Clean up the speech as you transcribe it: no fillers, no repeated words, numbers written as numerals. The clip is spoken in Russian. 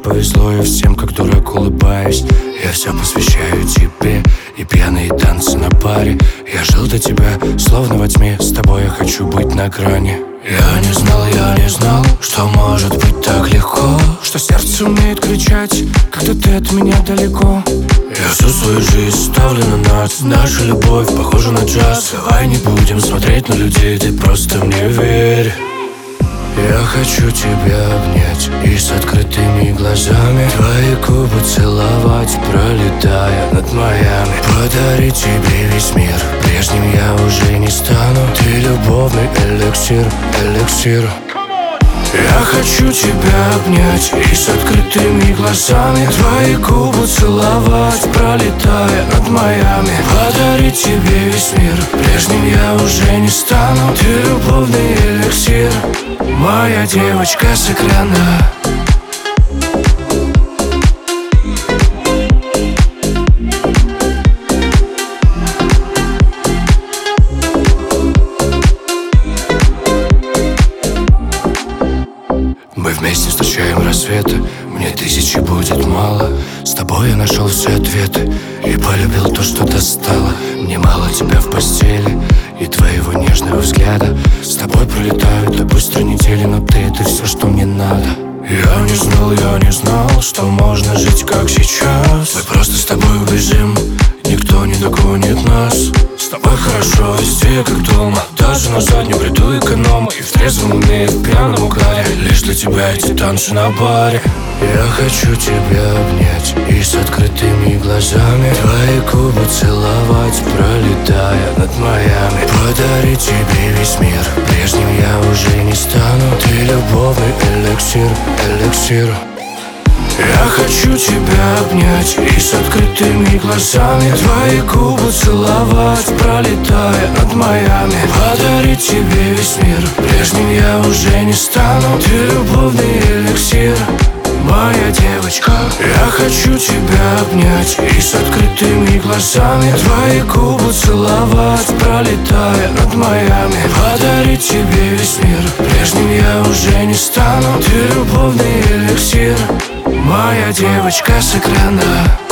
повезло, и всем как дурак улыбаюсь. Я все посвящаю тебе, и пьяные танцы на паре. Я жил до тебя, словно во тьме, с тобой я хочу быть на грани. Я не знал, что может быть так легко, что сердце умеет кричать, когда ты от меня далеко. Я всю свою жизнь ставлю на нас. Наша любовь похожа на джаз. Давай не будем смотреть на людей, ты просто мне верь. Я хочу тебя обнять и с открытыми глазами твои губы целовать, пролетая над Майами. Подарить тебе весь мир, прежним я уже не стану. Ты любовный эликсир, эликсир. Я хочу тебя обнять и с открытыми глазами твои губы целовать, пролетая над Майами. Подарить тебе весь мир, прежним я уже не стану. Ты любовный эликсир, моя девочка с экрана. Мы вместе встречаем рассветы, мне тысячи будет мало. С тобой я нашел все ответы и полюбил то, что достало. Мне мало тебя в постели и твоего нежного взгляда. С тобой пролетают так быстро недели, но ты — это все, что мне надо. Я не знал, что можно жить как сейчас. Мы просто с тобой убежим, никто не догонит нас. С тобой хорошо везде, как дома. Даже назад не приду эконом. И в трезвом уме, и в пьяном угаре. Лишь для тебя эти танцы на баре. Я хочу тебя обнять и с открытыми глазами твои губы целовать, пролетая над Майами. Подарить тебе весь мир, прежним я уже не стану. Ты любовный эликсир, эликсир. Я хочу тебя обнять и с открытыми глазами твои губы целовать, пролетая над Майами. Подарить тебе весь мир, прежним я уже не стану. Ты любовный эликсир, моя девочка. Я хочу тебя обнять и с открытыми глазами твои губы целовать, пролетая над Майами. Подарить тебе весь мир, прежним я уже не стану. Ты любовный эликсир, моя девочка с экрана.